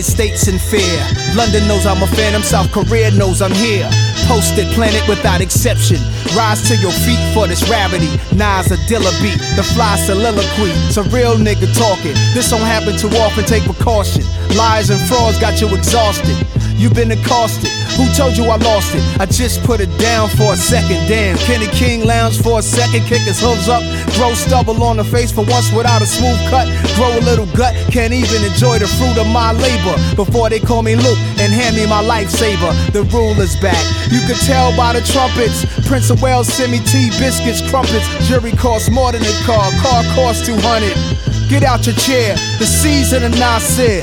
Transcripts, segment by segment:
States in fear. London knows I'm a phantom, South Korea knows I'm here. Posted planet without exception. Rise to your feet for this rarity. Nas a Dilla beat, the fly soliloquy. It's a real nigga talking. This don't happen too often, take precaution. Lies and frauds got you exhausted. You've been accosted. Who told you I lost it? I just put it down for a second. Damn, Kenny King lounge for a second, kick his hooves up, grow stubble on the face for once without a smooth cut, grow a little gut, can't even enjoy the fruit of my labor before they call me Luke and hand me my lifesaver. The rule is back. You could tell by the trumpets. Prince of Wales send me tea, biscuits, crumpets. Jury costs more than a car costs 200. Get out your chair. The season of Nasir.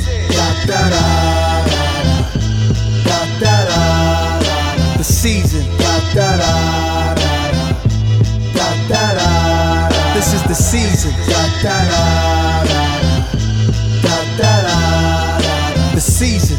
The season. This is the season. The season.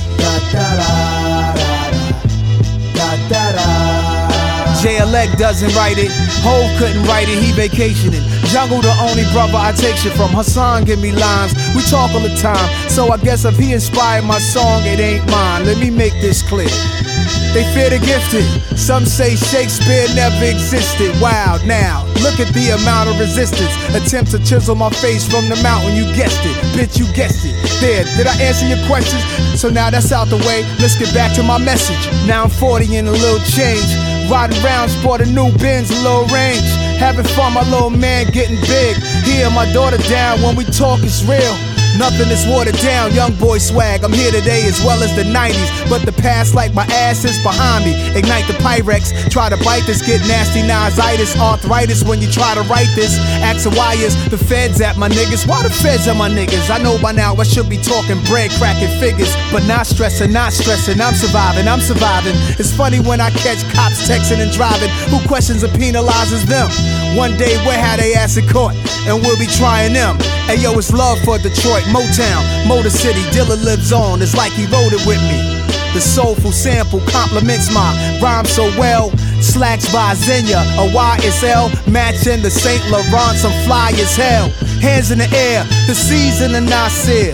J-Elect doesn't write it, Hov couldn't write it, he vacationing. Jungle the only brother I take shit from. Hassan give me lines, we talk all the time. So I guess if he inspired my song, it ain't mine. Let me make this clear. They fear the gifted. Some say Shakespeare never existed. Wow, now, look at the amount of resistance. Attempt to chisel my face from the mountain, you guessed it. Bitch, you guessed it. There, did I answer your questions? So now that's out the way, let's get back to my message. Now I'm 40 and a little change. Riding round, sport a new Benz, a little range. Having fun, my little man getting big. Here, my daughter down, when we talk it's real. Nothing is watered down, young boy swag. I'm here today as well as the 90s, but the past like my ass is behind me. Ignite the Pyrex, try to bite this, get nasty nositis, arthritis when you try to write this. Ask why is the feds at my niggas? Why the feds at my niggas? I know by now I should be talking bread, cracking figures, but not stressing, I'm surviving, I'm surviving. It's funny when I catch cops texting and driving. Who questions or penalizes them? One day we'll have they ass in court, and we'll be trying them. Hey yo, it's love for Detroit, Motown, Motor City, Dilla lives on, it's like he wrote it with me. The soulful sample complements my rhyme so well. Slacks by Xenia, a YSL, matching the St. Laurent, I'm fly as hell. Hands in the air, the season of Nasir.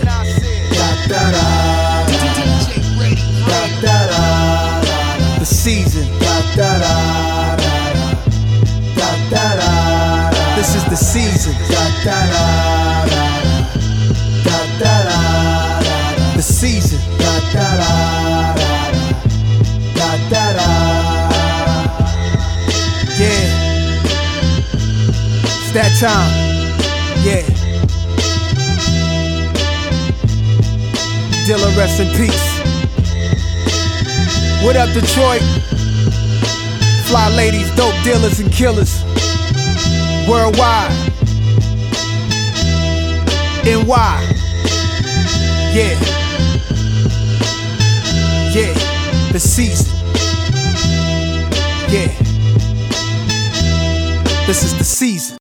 The season. This is the season. The season. Yeah. It's that time. Yeah. Dilla, rest in peace. What up, Detroit? Fly ladies, dope dealers and killers. Worldwide. NY. Yeah. Yeah. The season.